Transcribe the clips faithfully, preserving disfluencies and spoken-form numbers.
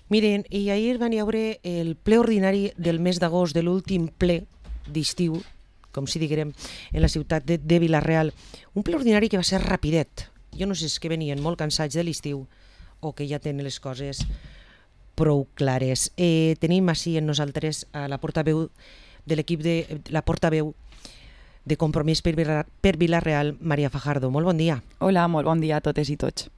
Miren, i ahir van hi haure el ple ordinari del mes d'agost, de l'últim ple d'estiu, com si diguem, en la ciutat de, de Vila-real. Un ple ordinari que va ser rapidet. Jo no sé si és que venien molt cansats de l'estiu o que ja tenen les coses prou clares. Eh, tenim així en nosaltres a la portaveu de l'equip de la portaveu de Compromís per, per Vila-real, Maria Fajardo. Molt bon dia. Hola, molt bon dia a totes i tots.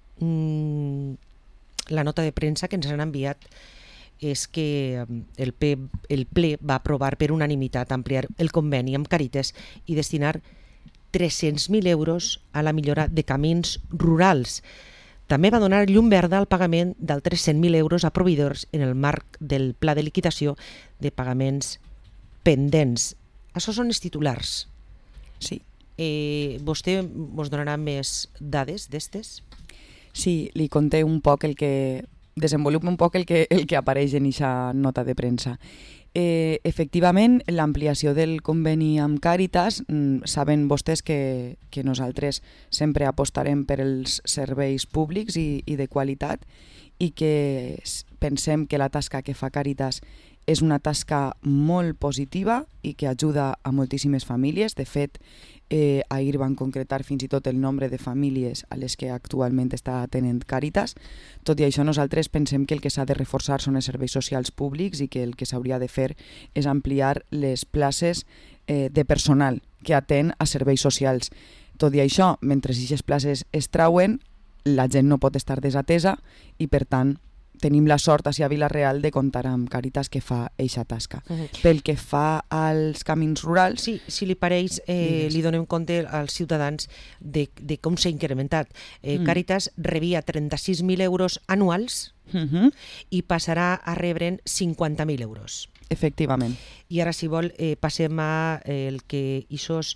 Mm, la nota de premsa que ens han enviat és que el ple, el ple va aprovar per unanimitat ampliar el conveni amb Càritas i destinar tres-cents mil euros a la millora de camins rurals. També va donar llum verda al pagament d'altres cent mil euros a proveïdors en el marc del pla de liquidació de pagaments pendents. Això són els titulars. Sí. Eh, vostè ens donarà més dades d'estes? Sí, li conté un poc el que... desenvolupa un poc el que, el que apareix en aquesta nota de premsa. Eh, efectivament, l'ampliació del conveni amb Càritas, mm, saben vostès que, que nosaltres sempre apostarem per els serveis públics i, i de qualitat i que pensem que la tasca que fa Càritas és una tasca molt positiva i que ajuda a moltíssimes famílies. De fet, eh, ahir van concretar fins i tot el nombre de famílies a les que actualment està atenent Càritas. Tot i això, nosaltres pensem que el que s'ha de reforçar són els serveis socials públics i que el que s'hauria de fer és ampliar les places eh, de personal que atén a serveis socials. Tot i això, mentre aquestes places es trauen, la gent no pot estar desatesa i, per tant, tenim la sort a Vila-real de comptar amb Càritas que fa eixa tasca. Uh-huh. Pel que fa als camins rurals... Sí, si li pareix, eh, li donem compte als ciutadans de, de com s'ha incrementat. Eh, mm. Càritas rebia trenta-sis mil euros anuals uh-huh. i passarà a rebre'n cinquanta mil euros. Efectivament. I ara, si vol, eh, passem a eh, el que ixos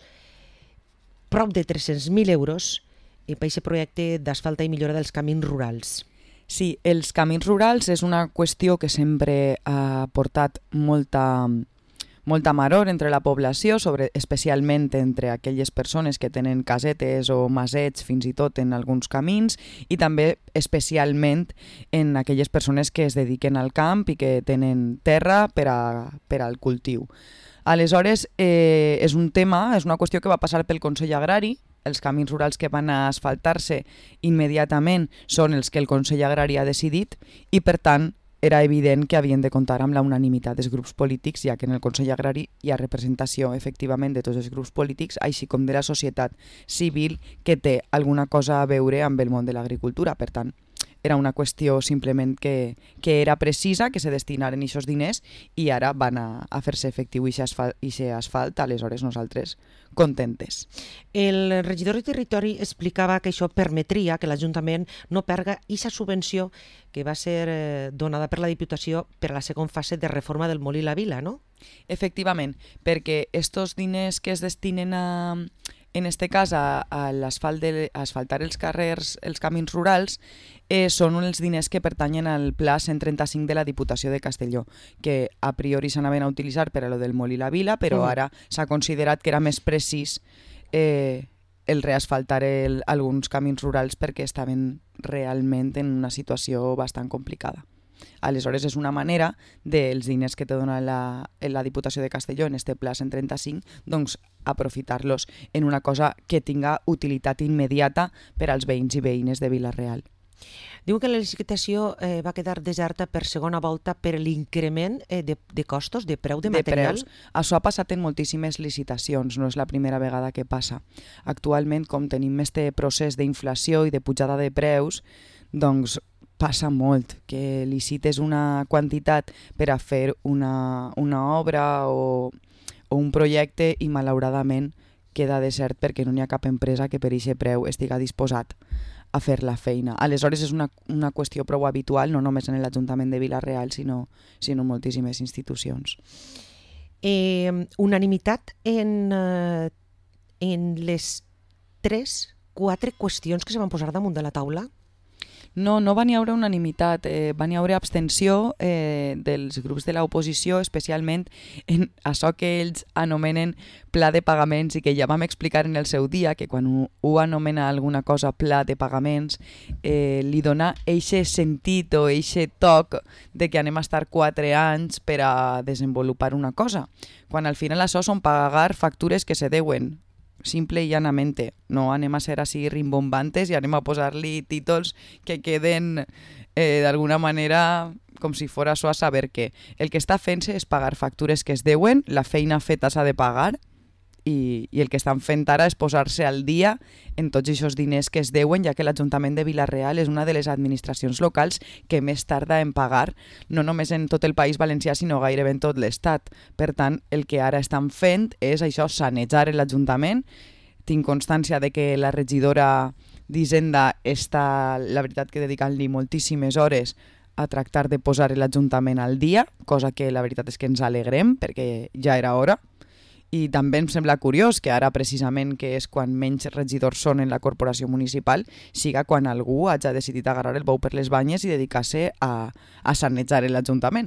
prop de tres-cents mil euros eh, per aquest projecte d'asfalta i millora dels camins rurals. Sí, els camins rurals és una qüestió que sempre ha portat molta, molta maror entre la població, sobre, especialment entre aquelles persones que tenen casetes o masets fins i tot en alguns camins i també especialment en aquelles persones que es dediquen al camp i que tenen terra per, a, per al cultiu. Aleshores, eh, és un tema, és una qüestió que va passar pel Consell Agrari. Els camins rurals que van a asfaltar-se immediatament són els que el Consell Agrari ha decidit i, per tant, era evident que havien de comptar amb la unanimitat dels grups polítics, ja que en el Consell Agrari hi ha representació, efectivament, de tots els grups polítics, així com de la societat civil que té alguna cosa a veure amb el món de l'agricultura. Per tant, era una qüestió simplement que, que era precisa, que se destinaren aquests diners i ara van a, a fer-se efectiu aquest asfalt, asfalt, aleshores nosaltres contentes. El regidor de Territori explicava que això permetria que l'Ajuntament no perga aquesta subvenció que va ser eh, donada per la Diputació per a la segona fase de reforma del Molí la Vila, no? Efectivament, perquè estos diners que es destinen a... en este cas a, a l'asfalt de, a asfaltar els carrers, els camins rurals, eh, són els diners que pertanyen al Pla cent trenta-cinc de la Diputació de Castelló, que a priori s'anaven a utilitzar per a lo del Molí la Vila, però uh-huh. ara s'ha considerat que era més precís eh, el reasfaltar el, alguns camins rurals perquè estaven realment en una situació bastant complicada. Aleshores, és una manera dels diners que te dona la, la Diputació de Castelló en este Pla cent trenta-cinc, doncs aprofitar-los en una cosa que tinga utilitat immediata per als veïns i veïnes de Vila-real. Diu que la licitació eh, va quedar deserta per segona volta per l'increment eh, de, de costos, de preu de, de material. Preus. Això ha passat en moltíssimes licitacions, no és la primera vegada que passa. Actualment, com tenim este procés d'inflació i de pujada de preus, doncs passa molt que licites una quantitat per a fer una, una obra o, o un projecte i malauradament queda desert perquè no hi ha cap empresa que per aquest preu estiga disposat a fer la feina. Aleshores és una, una qüestió prou habitual, no només en l'Ajuntament de Vila-real, sinó, sinó en moltíssimes institucions. Eh, unanimitat en, eh, en les tres, quatre qüestions que se van posar damunt de la taula? No, no van hi haure unanimitat, eh, van hi haure abstenció eh, dels grups de l'oposició, especialment en això que ells anomenen pla de pagaments i que ja vam explicar en el seu dia, que quan ho, ho anomena alguna cosa pla de pagaments, eh, li dona eixe sentit o eixe toc de que anem a estar quatre anys per a desenvolupar una cosa, quan al final això són pagar factures que se deuen, simple i llanamente. No anem a ser així rimbombantes i anem a posar-li títols que queden eh, d'alguna manera com si fos això a saber què. El que està fent-se és pagar factures que es deuen, la feina feta s'ha de pagar i, i el que estan fent ara és posar-se al dia en tots aquests diners que es deuen, ja que l'Ajuntament de Vila-real és una de les administracions locals que més tarda en pagar, no només en tot el País Valencià, sinó gairebé en tot l'Estat. Per tant, el que ara estan fent és això, sanejar l'Ajuntament. Tinc constància de que la regidora d'Hisenda està, la veritat, que dedicant-li moltíssimes hores a tractar de posar l'Ajuntament al dia, cosa que la veritat és que ens alegrem, perquè ja era hora. I també em sembla curiós que ara, precisament, que és quan menys regidors són en la corporació municipal, siga quan algú hagi decidit agarrar el bou per les banyes i dedicar-se a, a sanejar l'Ajuntament.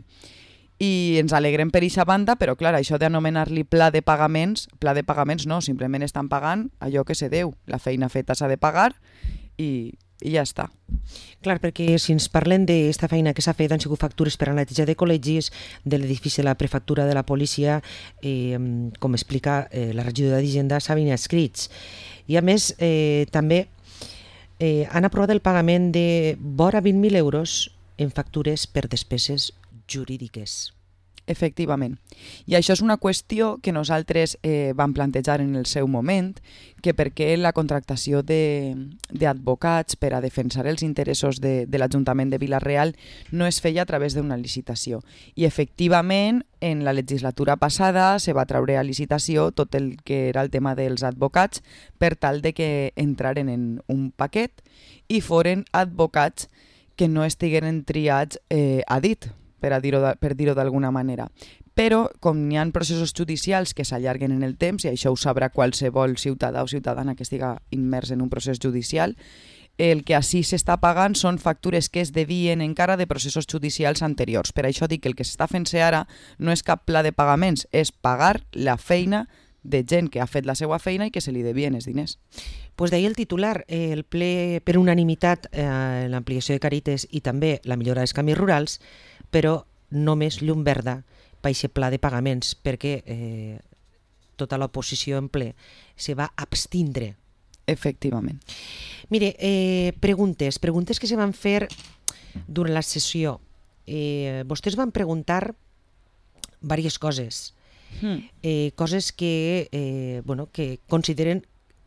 I ens alegrem per eixa banda, però clar, això d'anomenar-li pla de pagaments, pla de pagaments no, simplement estan pagant allò que se deu. La feina feta s'ha de pagar i, i ja està. Clar, perquè si ens parlen d'esta feina que s'ha fet, han sigut factures per a neteja de col·legis, de l'edifici de la prefectura de la policia, eh, com explica eh, la regidora d'Hisenda, Sabina Escrits. I a més, eh, també eh, han aprovat el pagament de vora vint mil euros en factures per despeses jurídiques. Efectivament. I això és una qüestió que nosaltres eh, vam plantejar en el seu moment, que perquè la contractació d'advocats per a defensar els interessos de, de l'Ajuntament de Vila-real no es feia a través d'una licitació. I efectivament, en la legislatura passada se va treure a licitació tot el que era el tema dels advocats per tal de que entraren en un paquet i foren advocats que no estigueren triats eh, a dit, per a dir-ho per dir-ho d'alguna manera. Però, com n'hi ha processos judicials que s'allarguen en el temps, i això ho sabrà qualsevol ciutadà o ciutadana que estiga immers en un procés judicial, el que així s'està pagant són factures que es devien encara de processos judicials anteriors. Per això dic que el que s'està fent-se ara no és cap pla de pagaments, és pagar la feina de gent que ha fet la seva feina i que se li devien els diners. Pues d'ahir el titular, eh, el ple per unanimitat eh, en l'ampliació de Càrites i també la millora dels camins rurals, però només llum verda per aquest pla de pagaments, perquè eh, tota l'oposició en ple se va abstindre. Efectivament. Mire, eh, preguntes, preguntes que se van fer durant la sessió. Eh, vostès van preguntar diverses coses, hmm. eh, coses que, eh, bueno, que consideren...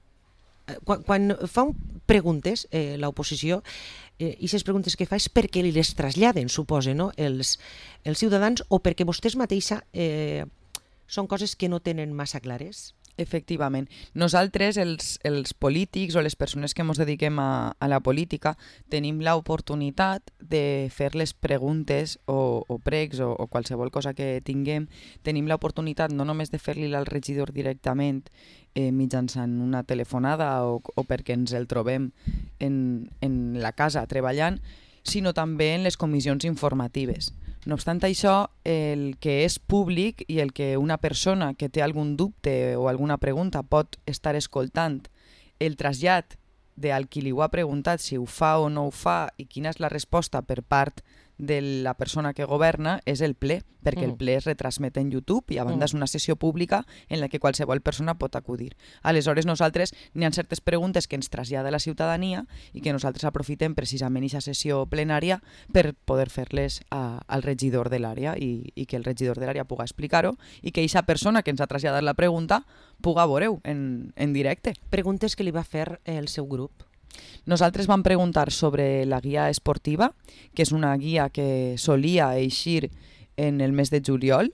Quan, quan fan preguntes, eh, l'oposició, eh, i aquestes preguntes que fa és perquè li les traslladen, suposa, no? els, els ciutadans, o perquè vostès mateixa eh, són coses que no tenen massa clares? Efectivament. Nosaltres, els, els polítics o les persones que ens dediquem a, a la política, tenim l'oportunitat de fer les preguntes o, o pregs o, o qualsevol cosa que tinguem. Tenim l'oportunitat no només de fer-li al regidor directament eh, mitjançant una telefonada o, o perquè ens el trobem en, en la casa treballant, sinó també en les comissions informatives. No obstant això, el que és públic i el que una persona que té algun dubte o alguna pregunta pot estar escoltant, el trasllat del qui li ho ha preguntat si ho fa o no ho fa i quina és la resposta per part de la persona que governa és el ple, perquè mm. el ple es retransmet en YouTube i a banda mm. és una sessió pública en la que qualsevol persona pot acudir. Aleshores, nosaltres n'hi ha certes preguntes que ens trasllada la ciutadania i que nosaltres aprofitem precisament aquesta sessió plenària per poder fer-les a, al regidor de l'àrea i, i que el regidor de l'àrea puga explicar-ho i que aquesta persona que ens ha traslladat la pregunta puga veure-ho en, en directe. Preguntes que li va fer el seu grup. Nosaltres vam preguntar sobre la guia esportiva, que és una guia que solia eixir en el mes de juliol,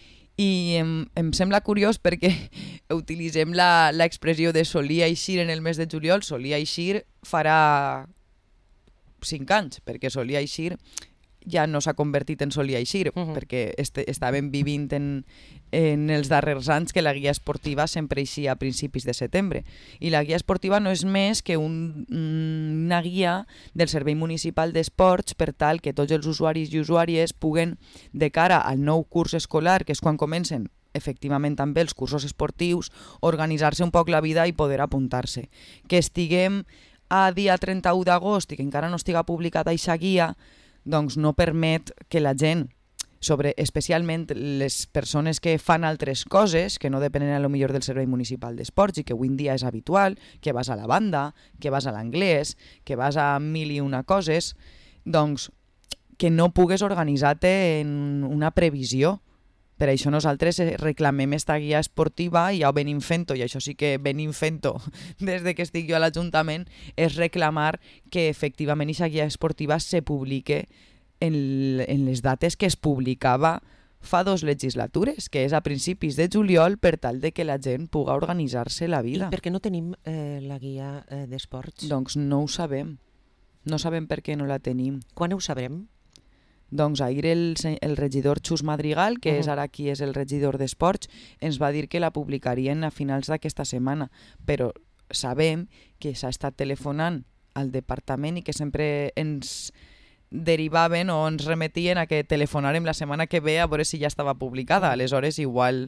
i em, em sembla curiós perquè utilitzem l'expressió de solia eixir en el mes de juliol, solia eixir farà cinc anys, perquè solia eixir ja no s'ha convertit en solia eixir, uh -huh. perquè este, estàvem vivint en, en els darrers anys que la guia esportiva sempre eixia a principis de setembre. I la guia esportiva no és més que un, una guia del Servei Municipal d'Esports per tal que tots els usuaris i usuàries puguen, de cara al nou curs escolar, que és quan comencen efectivament també els cursos esportius, organitzar-se un poc la vida i poder apuntar-se. Que estiguem a dia trenta-u d'agost i que encara no estiga publicada aquesta guia, doncs no permet que la gent, sobre especialment les persones que fan altres coses, que no depenen a lo millor del Servei Municipal d'Esports i que avui en dia és habitual, que vas a la banda, que vas a l'anglès, que vas a mil i una coses, doncs que no pugues organitzar-te en una previsió. Per això nosaltres reclamem esta guia esportiva i ja ho venim fent-ho, i això sí que venim fent-ho des de que estic jo a l'Ajuntament, és reclamar que efectivament aquesta guia esportiva se publique en, en les dates que es publicava fa dos legislatures, que és a principis de juliol, per tal de que la gent puga organitzar-se la vida. I per què no tenim eh, la guia eh, d'esports? Doncs no ho sabem. No sabem per què no la tenim. Quan ho sabrem? Doncs ahir el, el regidor Xus Madrigal, que uh -huh. és ara qui és el regidor d'Esports, ens va dir que la publicarien a finals d'aquesta setmana, però sabem que s'ha estat telefonant al departament i que sempre ens derivaven o ens remetien a que telefonarem la setmana que ve a veure si ja estava publicada. Aleshores, igual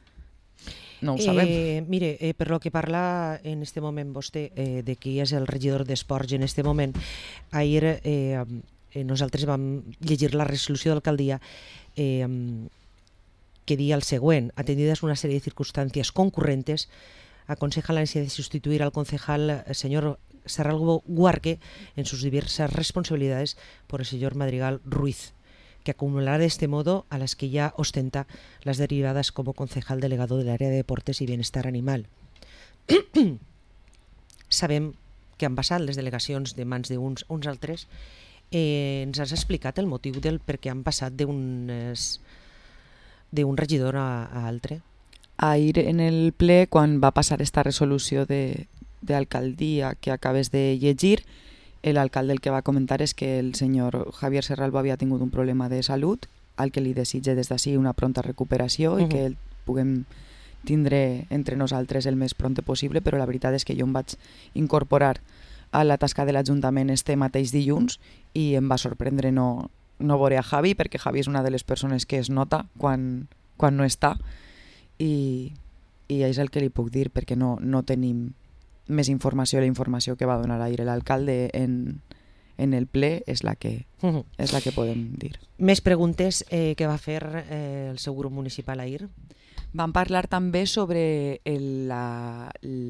no ho sabem. Eh, mire, eh, per lo que parla en este moment vostè, eh, de qui és el regidor d'Esports en este moment, ahir eh, eh, nosaltres vam llegir la resolució d'alcaldia eh, que dia el següent: atendidas una serie de circunstancias concurrentes, aconseja la necesidad de sustituir al concejal el señor Serralgo Guarque en sus diversas responsabilidades por el señor Madrigal Ruiz, que acumulará de este modo a las que ya ostenta las derivadas como concejal delegado del área de deportes y bienestar animal. Sabem que han passat les delegacions de mans d'uns a uns altres. Eh, ens has explicat el motiu del per què han passat d'un d'un regidor a, a altre? Ahir en el ple, quan va passar esta resolució de d'alcaldia que acabes de llegir, l'alcalde el que va comentar és que el senyor Javier Serralbo havia tingut un problema de salut, al que li desitge des d'ací una pronta recuperació uh -huh. i que el puguem tindre entre nosaltres el més pront possible, però la veritat és que jo em vaig incorporar a la tasca de l'Ajuntament este mateix dilluns i em va sorprendre no, no veure a Javi, perquè Javi és una de les persones que es nota quan, quan no està, i, i és el que li puc dir, perquè no, no tenim més informació. La informació que va donar ahir l'alcalde en, en el ple és la que, uh-huh. és la que podem dir. Més preguntes eh, que va fer eh, el seu grup municipal ahir? Van parlar també sobre el, la,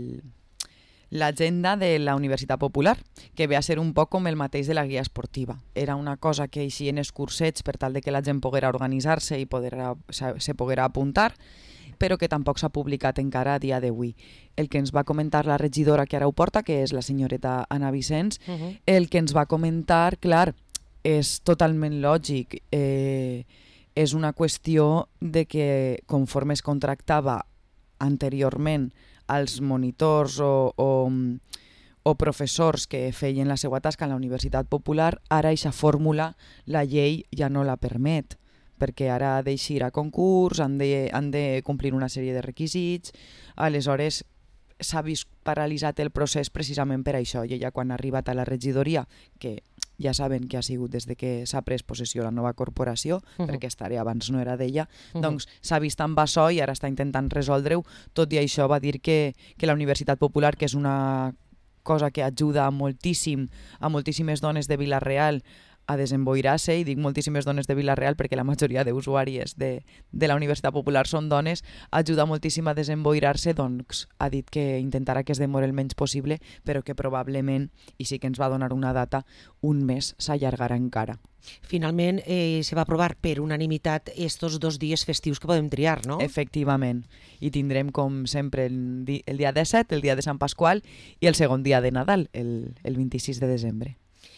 l'agenda de la Universitat Popular, que ve a ser un poc com el mateix de la guia esportiva. Era una cosa que eixia en els cursets per tal de que la gent poguera organitzar-se i poder, se poguera apuntar, però que tampoc s'ha publicat encara a dia d'avui. El que ens va comentar la regidora que ara ho porta, que és la senyoreta Anna Vicens, uh-huh. el que ens va comentar, clar, és totalment lògic. Eh, és una qüestió de que conforme es contractava anteriorment als monitors o, o, o professors que feien la seva tasca en la Universitat Popular, ara aquesta fórmula la llei ja no la permet, perquè ara ha d'eixir a concurs, han de, han de complir una sèrie de requisits, aleshores s'ha vist paralitzat el procés precisament per això, i ella quan ha arribat a la regidoria, que ja saben que ha sigut des de que s'ha pres possessió la nova corporació, uh-huh. perquè estaré abans no era d'ella, uh-huh. doncs s'ha vist amb açò i ara està intentant resoldre-ho. Tot i això va dir que, que la Universitat Popular, que és una cosa que ajuda moltíssim a moltíssimes dones de Vila-real a desemboirar-se, i dic moltíssimes dones de Vila-real perquè la majoria d'usuàries de, de la Universitat Popular són dones, ajuda moltíssim a desemboirar-se, doncs ha dit que intentarà que es demori el menys possible, però que probablement, i sí que ens va donar una data, un mes s'allargarà encara. Finalment eh, se va aprovar per unanimitat estos dos dies festius que podem triar, no? Efectivament, i tindrem com sempre el, di el dia disset, el dia de Sant Pasqual, i el segon dia de Nadal, el, el vint-i-sis de desembre.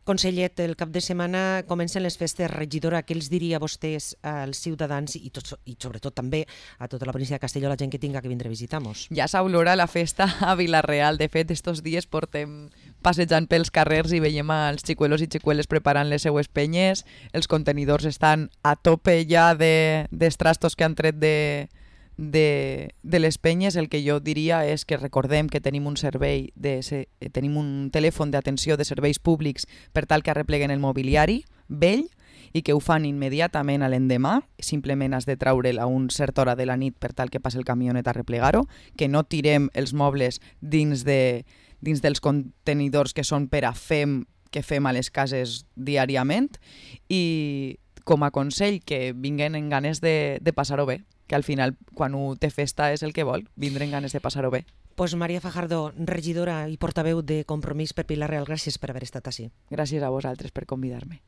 Consellet, el cap de setmana comencen les festes. Regidora, què els diria a vostès, als ciutadans i, tot, i sobretot també a tota la província de Castelló, la gent que tinga que vindre a visitar-nos? Ja s'aulora la festa a Vila-real. De fet, estos dies portem passejant pels carrers i veiem els xicuelos i xicueles preparant les seues penyes. Els contenidors estan a tope ja de, dels trastos que han tret de, de, de les penyes. El que jo diria és que recordem que tenim un servei, de, tenim un telèfon d'atenció de serveis públics per tal que arrepleguen el mobiliari vell i que ho fan immediatament a l'endemà. Simplement has de treure'l a una certa hora de la nit per tal que passi el camionet a replegar-ho, que no tirem els mobles dins, de, dins dels contenidors que són per a fem, que fem a les cases diàriament, i com a consell que vinguen en ganes de, de passar-ho bé, que al final quan un té festa és el que vol, vindre en ganes de passar-ho bé. Pues Maria Fajardo, regidora i portaveu de Compromís per Vila-real, gràcies per haver estat així. Gràcies a vosaltres per convidar-me.